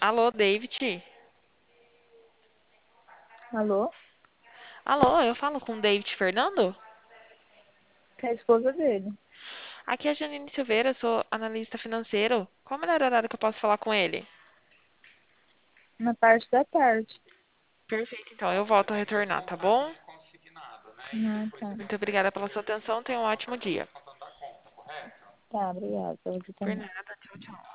Alô, David? Alô? Alô, eu falo com o David Fernando? Que é a esposa dele. Aqui é a Janine Silveira, sou analista financeiro. Qual o melhor horário que eu posso falar com ele? Na parte da tarde. Perfeito, então eu volto a retornar, tá bom? Ah, tá. Muito obrigada pela sua atenção, tenha um ótimo dia. Tá, obrigada. Pra você Por também. nada, tchau, tchau.